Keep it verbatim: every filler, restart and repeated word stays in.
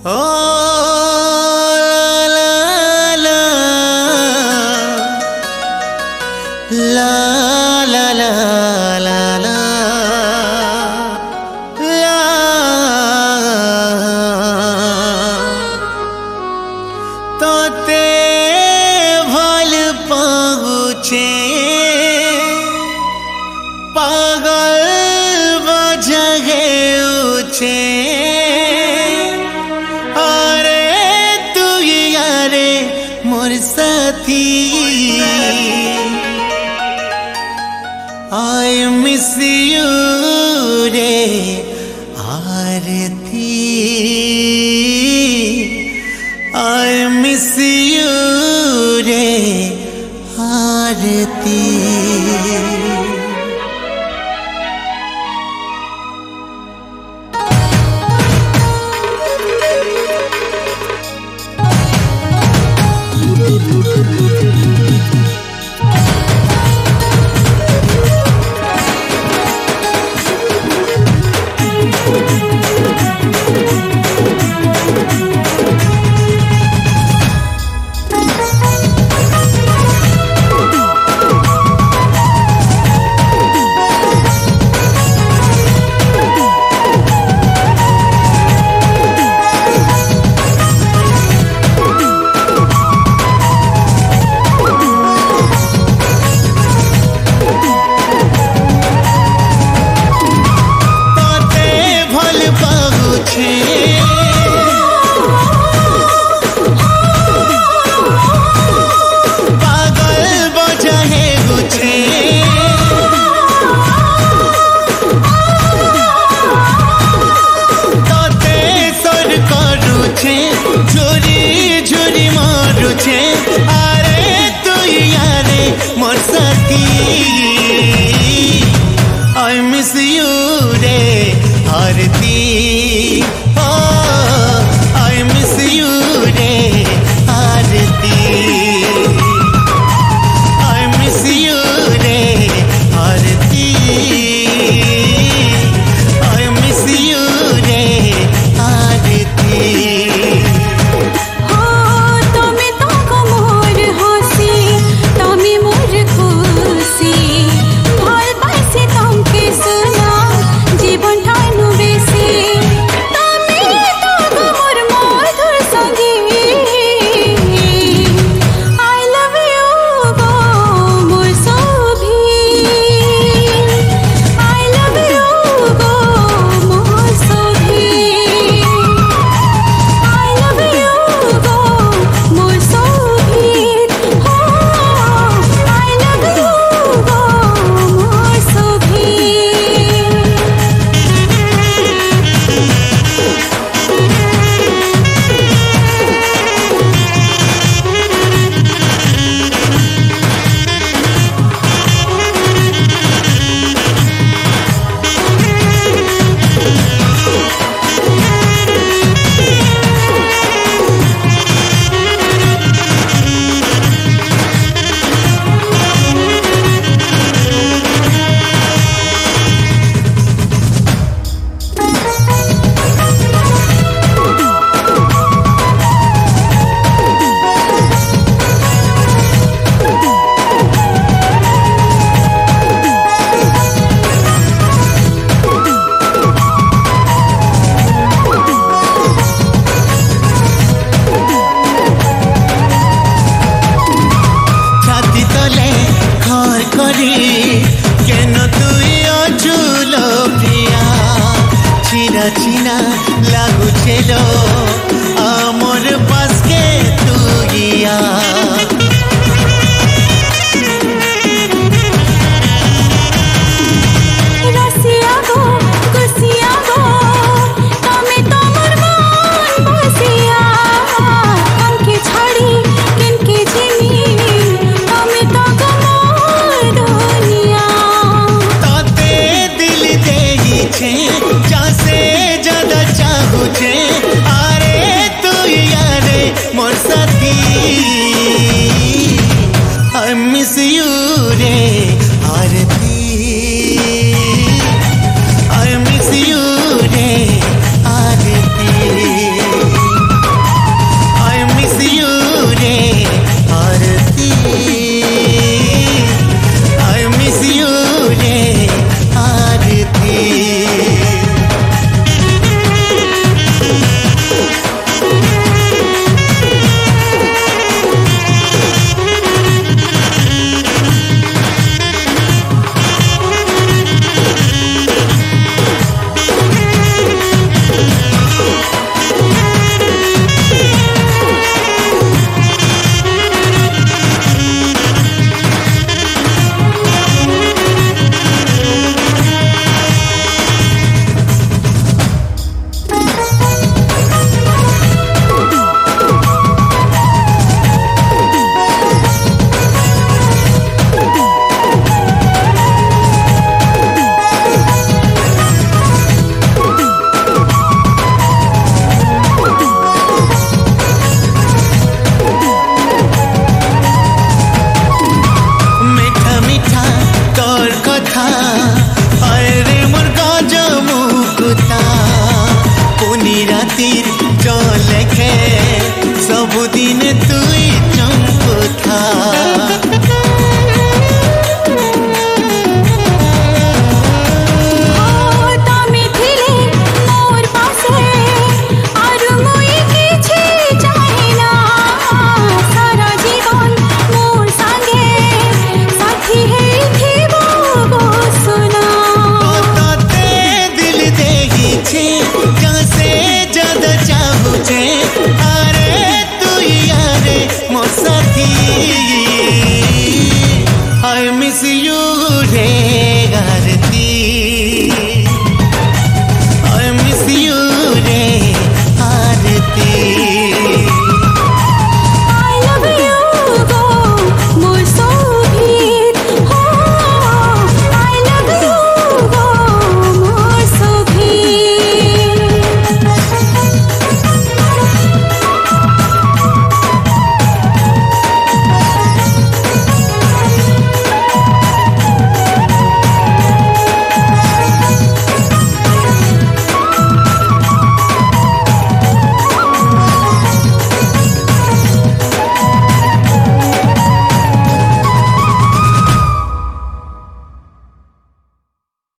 ओ ला ला ला ला ला ला ला तोते भल पाहुचे पागल बजगे उचे अरे तू यारे मोर साथी I miss you रे आरती I miss you रे आरती झुरी झुरी मारुचे अरे तू यारे मोर साथी I miss you रे आरती oh I miss you रे आरती I miss you रे आरती I miss you रे आरती चिना लागू चलो आमोर पास के तू गिया रसिया गो कुसिया गो तमे तो मोर मन बसिया हमके छाड़ी किनके जिनी तमे तो मोर दुनिया ताते दिल देही छे जासे ज्यादा चाहू छे। যে